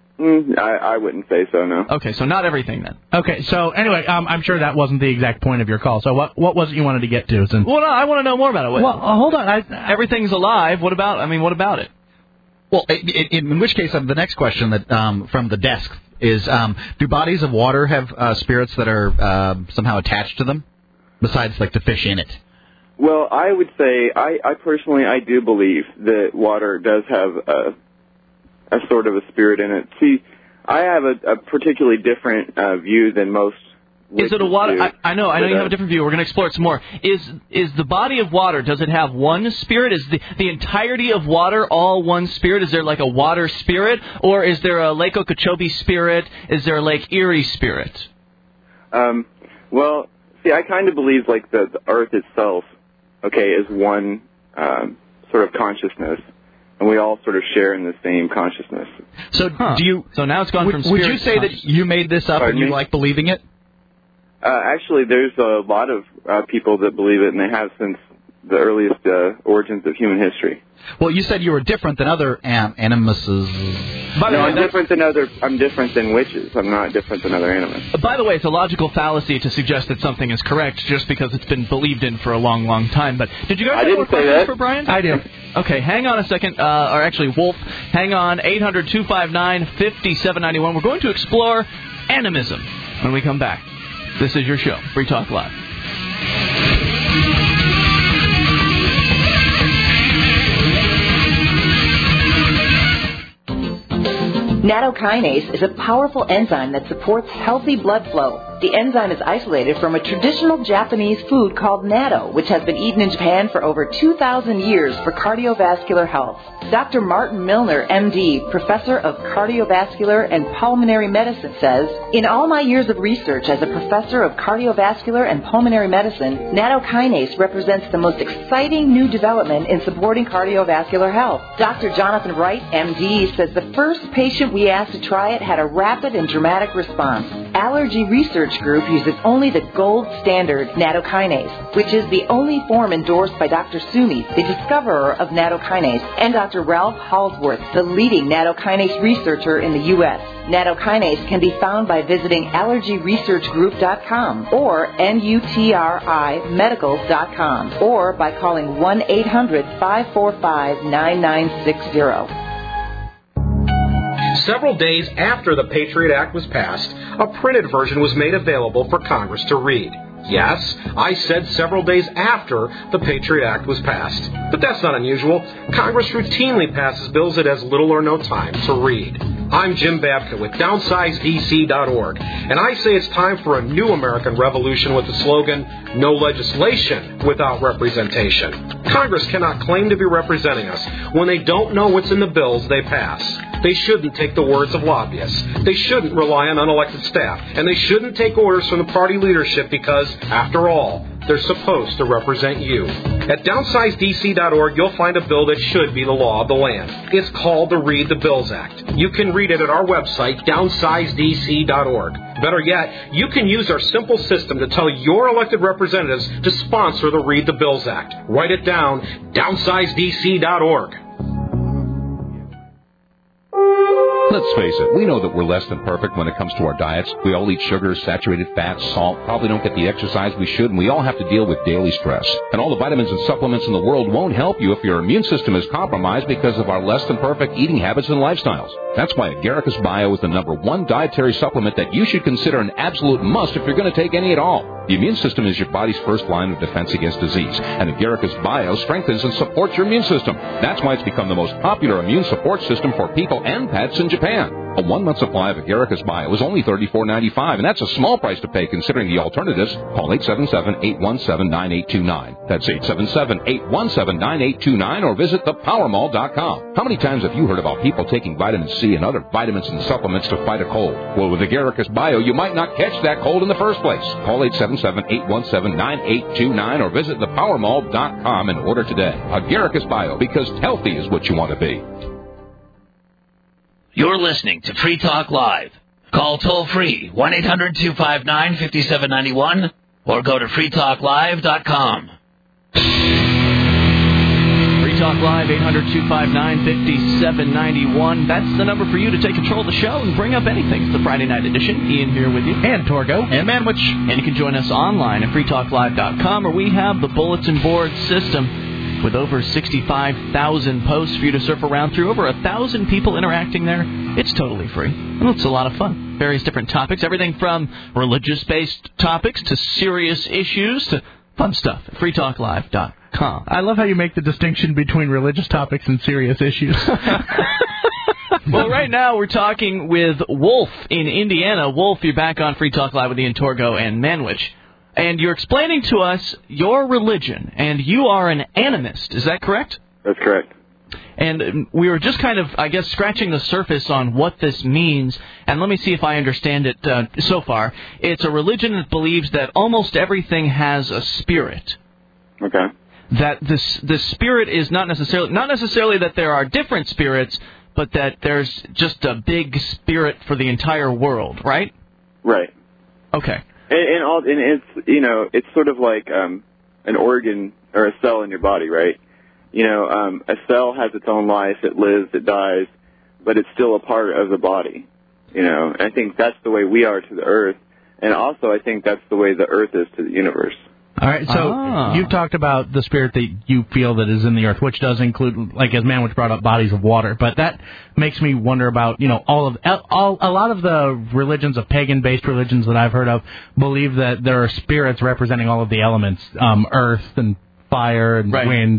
I wouldn't say so, no. Okay, so not everything then. Okay, so anyway, I'm sure that wasn't the exact point of your call. So what was it you wanted to get to? Well, no, I want to know more about it. Well, hold on. Everything's alive. What about it? Well, in which case, the next question that from the desk is, do bodies of water have spirits that are somehow attached to them, besides like the fish in it? Well, I would say, I personally do believe that water does have a sort of a spirit in it. See, I have a particularly different view than most. Is it a water? I know you have a different view. We're going to explore it some more. Is the body of water, does it have one spirit? Is the entirety of water all one spirit? Is there like a water spirit? Or is there a Lake Okeechobee spirit? Is there a Lake Erie spirit? Well, see, I kind of believe like the Earth itself, is one sort of consciousness. And we all sort of share in the same consciousness. So So now it's gone from spirit. Would you say that you made this up and you like believing it? Actually, there's a lot of people that believe it, and they have since the earliest origins of human history. Well, you said you were different than other animists. I'm different than witches. I'm not different than other animists. By the way, it's a logical fallacy to suggest that something is correct just because it's been believed in for a long, long time. But did you guys have more questions for Brian? I do. Okay, hang on a second. Or actually, Wolf, hang on. 800-259-5791. We're going to explore animism when we come back. This is your show, Free Talk Live. Nattokinase is a powerful enzyme that supports healthy blood flow. The enzyme is isolated from a traditional Japanese food called natto, which has been eaten in Japan for over 2,000 years for cardiovascular health. Dr. Martin Milner, MD, professor of cardiovascular and pulmonary medicine, says, "In all my years of research as a professor of cardiovascular and pulmonary medicine, nattokinase represents the most exciting new development in supporting cardiovascular health." Dr. Jonathan Wright, MD, says the first patient we asked to try it had a rapid and dramatic response. Allergy Research Group uses only the gold standard nattokinase, which is the only form endorsed by Dr. Sumi, the discoverer of nattokinase, and Dr. Ralph Halsworth, the leading nattokinase researcher in the U.S. Nattokinase can be found by visiting allergyresearchgroup.com or NUTRImedicals.com or by calling 1-800-545-9960. Several days after the Patriot Act was passed, a printed version was made available for Congress to read. Yes, I said several days after the Patriot Act was passed. But that's not unusual. Congress routinely passes bills it has little or no time to read. I'm Jim Babka with DownsizeDC.org, and I say it's time for a new American revolution with the slogan, "No legislation without representation." Congress cannot claim to be representing us when they don't know what's in the bills they pass. They shouldn't take the words of lobbyists. They shouldn't rely on unelected staff. And they shouldn't take orders from the party leadership because, after all, they're supposed to represent you. At DownsizeDC.org, you'll find a bill that should be the law of the land. It's called the Read the Bills Act. You can read it at our website, DownsizeDC.org. Better yet, you can use our simple system to tell your elected representatives to sponsor the Read the Bills Act. Write it down, DownsizeDC.org. Let's face it, we know that we're less than perfect when it comes to our diets. We all eat sugar, saturated fats, salt, probably don't get the exercise we should, and we all have to deal with daily stress. And all the vitamins and supplements in the world won't help you if your immune system is compromised because of our less than perfect eating habits and lifestyles. That's why Agaricus Bio is the #1 dietary supplement that you should consider an absolute must if you're going to take any at all. The immune system is your body's first line of defense against disease, and Agaricus Bio strengthens and supports your immune system. That's why it's become the most popular immune support system for people and pets in Japan. A 1-month supply of Agaricus Bio is only $34.95, and that's a small price to pay considering the alternatives. Call 877-817-9829. That's 877-817-9829, or visit thepowermall.com. How many times have you heard about people taking vitamin C and other vitamins and supplements to fight a cold? Well, with Agaricus Bio, you might not catch that cold in the first place. Call 877-817-9829, or visit thepowermall.com and order today. Agaricus Bio, because healthy is what you want to be. You're listening to Free Talk Live. Call toll-free 1-800-259-5791 or go to freetalklive.com. Free Talk Live, 800-259-5791. That's the number for you to take control of the show and bring up anything. It's the Friday night edition. Ian here with you. And Torgo. And Manwich. And you can join us online at freetalklive.com, where we have the bulletin board system with over 65,000 posts for you to surf around through. Over 1,000 people interacting there. It's totally free. And it's a lot of fun. Various different topics. Everything from religious-based topics to serious issues to fun stuff at freetalklive.com. I love how you make the distinction between religious topics and serious issues. Well, right now we're talking with Wolf in Indiana. Wolf, you're back on Free Talk Live with Ian Torgo and Manwich. And you're explaining to us your religion, and you are an animist. Is that correct? That's correct. And we were just kind of, I guess, scratching the surface on what this means. And let me see if I understand it so far. It's a religion that believes that almost everything has a spirit. Okay. That the spirit is not necessarily that there are different spirits, but that there's just a big spirit for the entire world, right? Right. Okay. And it's, you know, it's sort of like an organ or a cell in your body, right? You know, a cell has its own life. It lives, it dies, but it's still a part of the body, you know. And I think that's the way we are to the earth. And also I think that's the way the earth is to the universe. All right, so you've talked about the spirit that you feel that is in the earth, which does include, like as Manwich brought up, bodies of water. But that makes me wonder about, you know, a lot of the religions, of pagan-based religions that I've heard of, believe that there are spirits representing all of the elements, earth and fire and wind.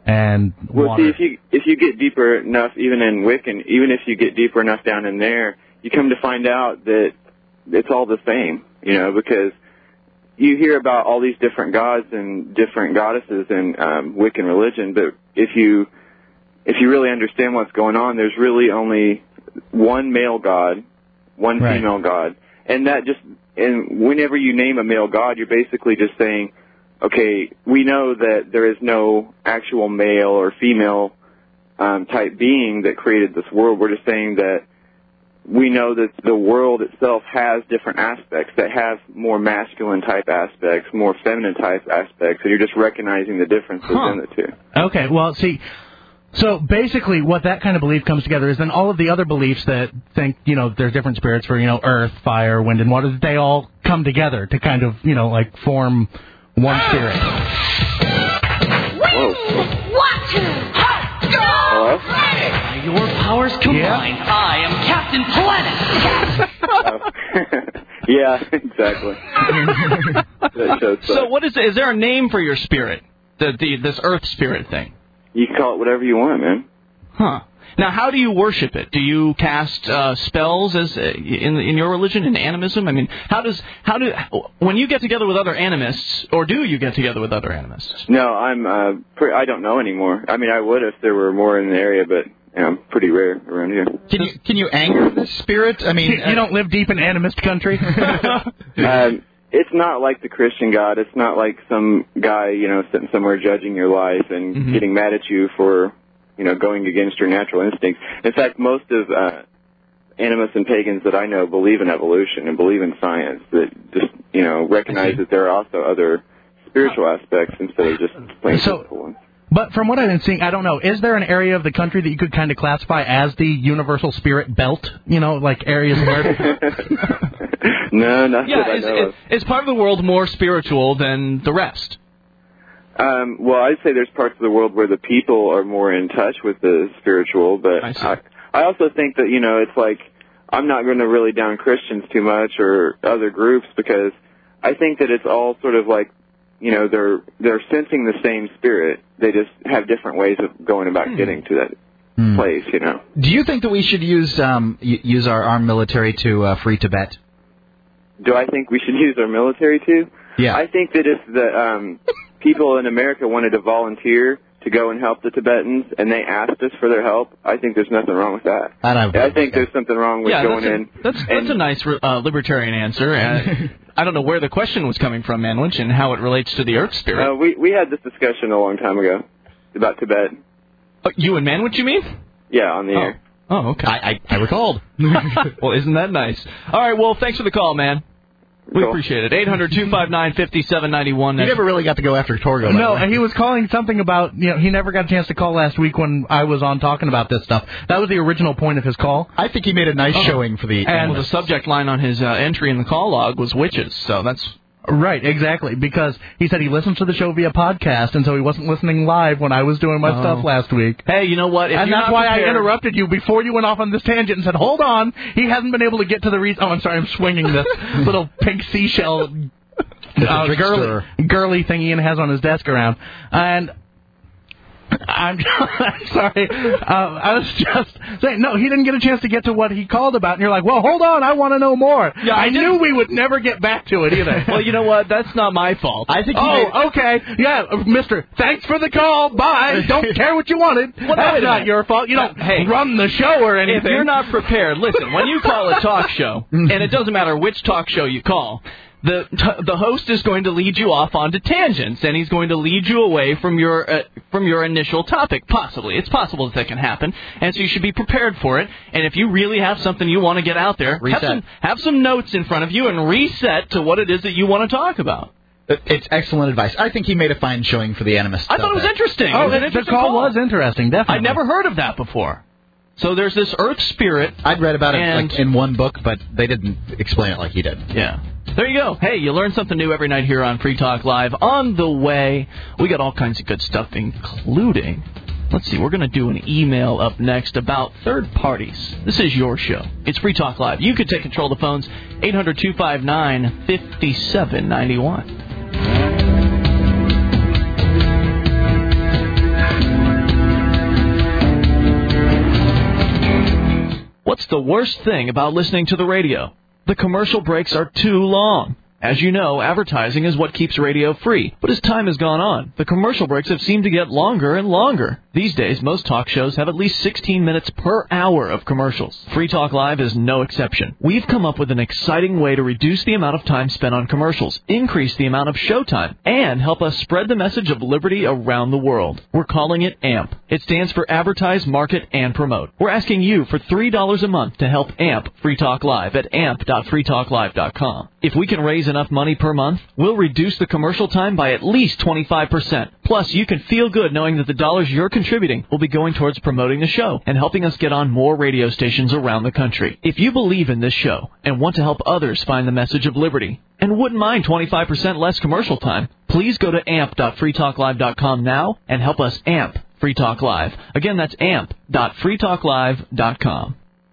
and water. See, if you get deeper enough, even in Wiccan, even if you get deeper enough down in there, you come to find out that it's all the same, because you hear about all these different gods and different goddesses in Wiccan religion, but if you really understand what's going on, there's really only one male god, one female god, and whenever you name a male god, you're basically just saying, okay, we know that there is no actual male or female type being that created this world. We're just saying that we know that the world itself has different aspects that have more masculine type aspects, more feminine type aspects, and you're just recognizing the differences in the two. Okay, well, see, so basically what that kind of belief comes together is then all of the other beliefs that think, there's different spirits for, earth, fire, wind, and water, they all come together to kind of, form one spirit. Whoa. Hello? By your powers combined, I am Captain Planet. Yeah, exactly. So what is there a name for your spirit, this earth spirit thing? You can call it whatever you want, man. Huh. Now, how do you worship it? Do you cast spells as in your religion, in animism? I mean, when you get together with other animists, or do you get together with other animists? No, I don't know anymore. I mean, I would if there were more in the area, but pretty rare around here. Can you anger the spirit? I mean, you don't live deep in animist country. It's not like the Christian God. It's not like some guy, sitting somewhere judging your life and getting mad at you for, going against your natural instincts. In fact, most of animists and pagans that I know believe in evolution and believe in science, that just, recognize that there are also other spiritual aspects instead of just plain physical ones. But from what I've been seeing, I don't know, is there an area of the country that you could kind of classify as the universal spirit belt? Like areas where... No, not that I know of. Is part of the world more spiritual than the rest? Well, I'd say there's parts of the world where the people are more in touch with the spiritual, but I also think that, it's like, I'm not going to really down Christians too much or other groups, because I think that it's all sort of like, they're sensing the same spirit. They just have different ways of going about getting to that place, Do you think that we should use our armed military to free Tibet? Do I think we should use our military to? Yeah. I think that if the people in America wanted to volunteer to go and help the Tibetans, and they asked us for their help, I think there's nothing wrong with that. I think there's something wrong with going in. That's a nice libertarian answer. I don't know where the question was coming from, Manwich, and how it relates to the Earth Spirit. We had this discussion a long time ago about Tibet. You and Manwich, you mean? Yeah, on the air. Oh, okay. I recalled. Well, isn't that nice? All right, well, thanks for the call, man. We appreciate it. 800-259-5791. You never really got to go after Torgo. No, and he was calling something about, he never got a chance to call last week when I was on talking about this stuff. That was the original point of his call. I think he made a nice showing for the... And the subject line on his entry in the call log was witches, so that's... Right, exactly, because he said he listens to the show via podcast, and so he wasn't listening live when I was doing my stuff last week. Hey, you know what? And that's why I interrupted you before you went off on this tangent and said, hold on, he hasn't been able to get to the reason... Oh, I'm sorry, I'm swinging this little pink seashell girly thing Ian has on his desk around. And... I'm sorry. I was just saying, no, he didn't get a chance to get to what he called about. And you're like, well, hold on, I want to know more. Yeah, I knew we would never get back to it either. Well, you know what? That's not my fault. I think. Okay. Yeah, Mister. Thanks for the call. Bye. Don't care what you wanted. Well, that's not your fault. You don't run the show or anything. If you're not prepared, listen. When you call a talk show, and it doesn't matter which talk show you call. The host is going to lead you off onto tangents, and he's going to lead you away from your initial topic. Possibly, it's possible that can happen, and so you should be prepared for it. And if you really have something you want to get out there, have some notes in front of you and reset to what it is that you want to talk about. It's excellent advice. I think he made a fine showing for the animist. I thought it was interesting. Oh, the call was interesting, definitely. I'd never heard of that before. So there's this Earth Spirit. I'd read about it in one book, but they didn't explain it like he did. Yeah. There you go. Hey, you learn something new every night here on Free Talk Live. On the way, we got all kinds of good stuff, including, let's see, we're going to do an email up next about third parties. This is your show. It's Free Talk Live. You can take control of the phones, 800-259-5791. What's the worst thing about listening to the radio? The commercial breaks are too long. As you know, advertising is what keeps radio free. But as time has gone on, the commercial breaks have seemed to get longer and longer. These days, most talk shows have at least 16 minutes per hour of commercials. Free Talk Live is no exception. We've come up with an exciting way to reduce the amount of time spent on commercials, increase the amount of showtime, and help us spread the message of liberty around the world. We're calling it AMP. It stands for Advertise, Market, and Promote. We're asking you for $3 a month to help AMP Free Talk Live at amp.freetalklive.com. If we can raise enough money per month, we'll reduce the commercial time by at least 25%. Plus, you can feel good knowing that the dollars you're contributing will be going towards promoting the show and helping us get on more radio stations around the country. If you believe in this show and want to help others find the message of liberty and wouldn't mind 25% less commercial time, please go to amp.freetalklive.com now and help us amp Free Talk Live. Again, that's amp.freetalklive.com.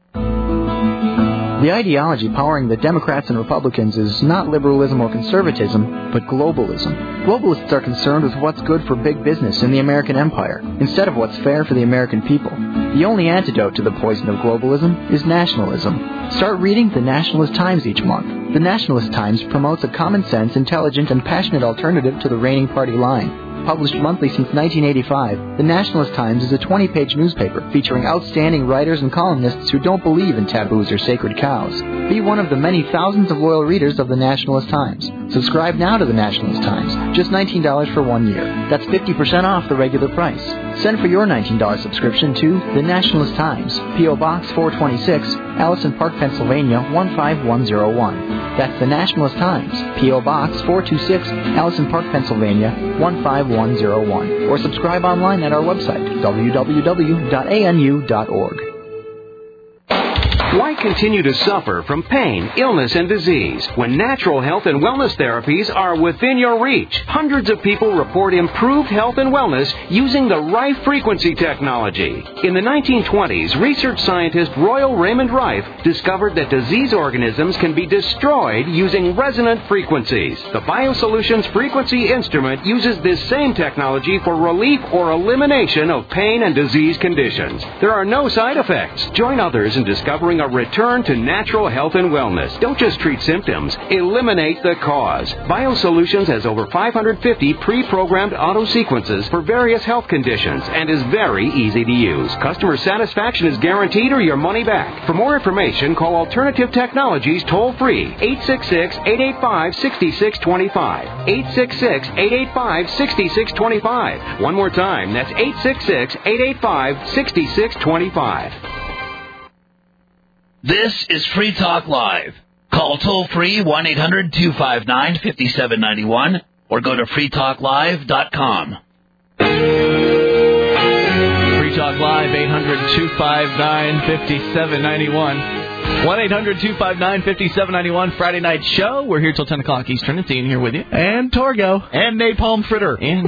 The ideology powering the Democrats and Republicans is not liberalism or conservatism, but globalism. Globalists are concerned with what's good for big business in the American empire, instead of what's fair for the American people. The only antidote to the poison of globalism is nationalism. Start reading the Nationalist Times each month. The Nationalist Times promotes a common-sense, intelligent, and passionate alternative to the reigning party line. Published monthly since 1985, the Nationalist Times is a 20-page newspaper featuring outstanding writers and columnists who don't believe in taboos or sacred cows. Be one of the many thousands of loyal readers of the Nationalist Times. Subscribe now to the Nationalist Times, just $19 for 1 year. That's 50% off the regular price. Send for your $19 subscription to The Nationalist Times, P.O. Box 426, Allison Park, Pennsylvania 15101. That's The Nationalist Times, P.O. Box 426, Allison Park, Pennsylvania 15101. Or subscribe online at our website, www.anu.org. Why continue to suffer from pain, illness, and disease when natural health and wellness therapies are within your reach? Hundreds of people report improved health and wellness using the Rife frequency technology. In the 1920s, research scientist Royal Raymond Rife discovered that disease organisms can be destroyed using resonant frequencies. The BioSolutions frequency instrument uses this same technology for relief or elimination of pain and disease conditions. There are no side effects. Join others in discovering a return to natural health and wellness. Don't just treat symptoms. Eliminate the cause. BioSolutions has over 550 pre-programmed auto sequences for various health conditions and is very easy to use. Customer satisfaction is guaranteed or your money back. For more information, call Alternative Technologies toll-free 866-885-6625. 866-885-6625. One more time, that's 866-885-6625. This is Free Talk Live. Call toll-free 1-800-259-5791 or go to freetalklive.com. Free Talk Live, 800-259-5791. 1-800-259-5791, Friday night show. We're here till 10 o'clock Eastern. It's Ian here with you. And Torgo. And Napalm Fritter. And...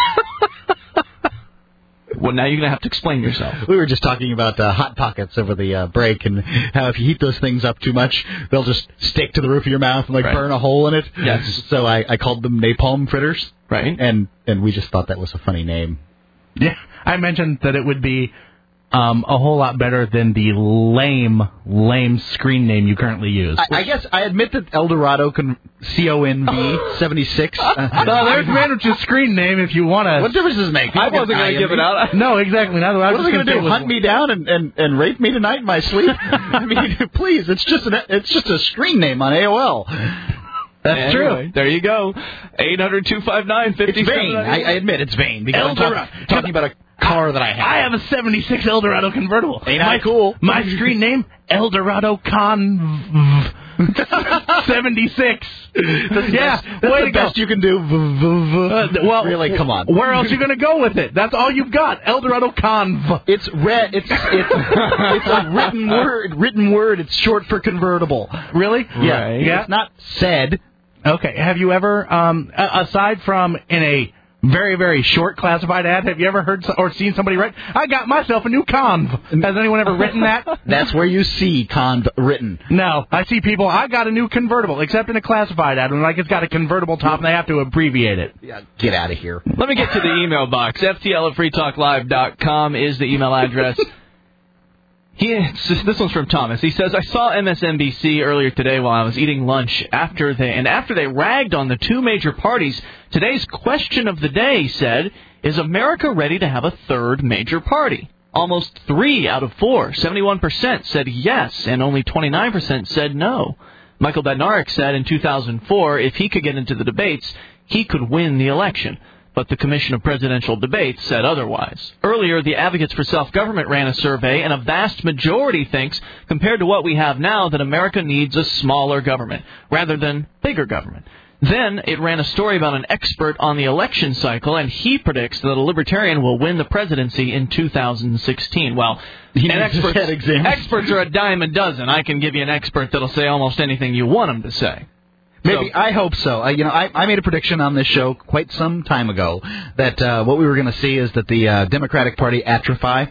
Well, now you're going to have to explain yourself. We were just talking about Hot Pockets over the break and how if you heat those things up too much, they'll just stick to the roof of your mouth and burn a hole in it. Yes. So I called them Napalm Fritters. Right. And we just thought that was a funny name. Yeah. I mentioned that it would be a whole lot better than the lame screen name you currently use. I guess I admit that Eldorado CONV 76. No, there's Manager's screen name if you want to. What difference does it make? I wasn't going to give it out. No, exactly. What are they going to do? Hunt me down and rape me tonight in my sleep? I mean, please, it's just a screen name on AOL. That's anyway, true. There you go. 800-259-5791. It's vain. I admit it's vain because I'm talking about a car that I have. I have a 76 Eldorado convertible. Ain't that cool? My screen name, Eldorado Conv 76. That's the best you can do. Well, really, come on. Where else are you going to go with it? That's all you've got. Eldorado Conv. It's red. It's a written word. It's short for convertible. Really? Yeah. Right. Yeah. It's not said. Okay. Have you ever, aside from in a very, very short classified ad, have you ever heard or seen somebody write, I got myself a new conv? Has anyone ever written that? That's where you see conv written. No. I see people, I got a new convertible, except in a classified ad, when it's got a convertible top and they have to abbreviate it. Yeah, get out of here. Let me get to the email box. FTL@freetalklive.com is the email address. This one's from Thomas. He says, I saw MSNBC earlier today while I was eating lunch. After they ragged on the two major parties, today's question of the day said, is America ready to have a third major party? Almost 3 out of 4, 71% said yes, and only 29% said no. Michael Badnarik said in 2004 if he could get into the debates, he could win the election. But the Commission of Presidential Debates said otherwise. Earlier, the Advocates for Self-Government ran a survey, and a vast majority thinks, compared to what we have now, that America needs a smaller government rather than bigger government. Then it ran a story about an expert on the election cycle, and he predicts that a libertarian will win the presidency in 2016. Well, experts are a dime a dozen. I can give you an expert that'll say almost anything you want him to say. Maybe. I hope so. I made a prediction on this show quite some time ago that what we were going to see is that the Democratic Party atrophy.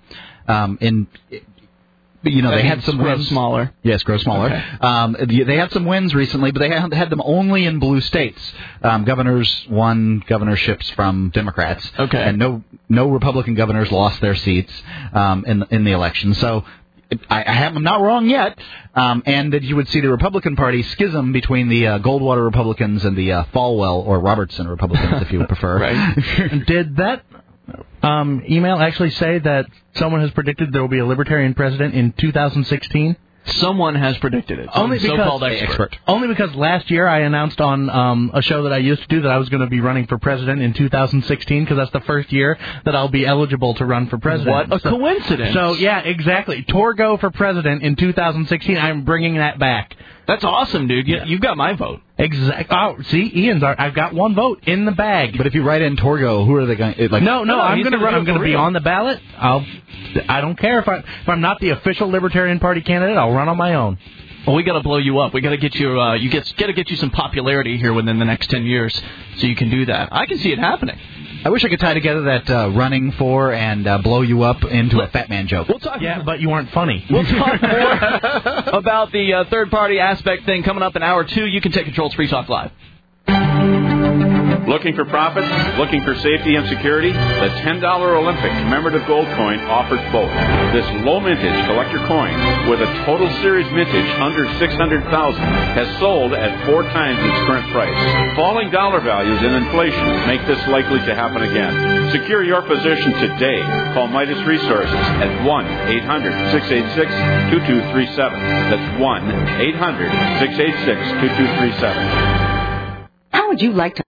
They had some wins. Grow smaller. Yes, grow smaller. Okay. They had some wins recently, but they had them only in blue states. Governors won governorships from Democrats. Okay. And no Republican governors lost their seats in the election. So I'm not wrong yet. And that you would see the Republican Party schism between the Goldwater Republicans and the Falwell or Robertson Republicans, if you would prefer. Right. Did that email actually say that someone has predicted there will be a libertarian president in 2016? Someone has predicted it. Only because, so-called expert. Only because last year I announced on a show that I used to do that I was going to be running for president in 2016 because that's the first year that I'll be eligible to run for president. What a coincidence. So, yeah, exactly. Torgo for president in 2016. I'm bringing that back. That's awesome, dude. You've got my vote. Exactly. Oh, see, Ian's. I've got one vote in the bag. But if you write in Torgo, who are they going? No. I'm going to run. I'm going to be on the ballot. I don't care if I'm not the official Libertarian Party candidate. I'll run on my own. Well, we got to blow you up. We got to get you. Got to get you some popularity here within the next 10 years, so you can do that. I can see it happening. I wish I could tie together that running for and blow you up into a fat man joke. We'll talk. Yeah, but you aren't funny. We'll talk more about the third party aspect thing coming up in hour 2. You can take control. It's Free Talk Live. Looking for profits? Looking for safety and security? The $10 Olympic commemorative gold coin offers both. This low mintage collector coin with a total series mintage under $600,000 has sold at 4 times its current price. Falling dollar values and inflation make this likely to happen again. Secure your position today. Call Midas Resources at 1-800-686-2237. That's 1-800-686-2237. How would you like to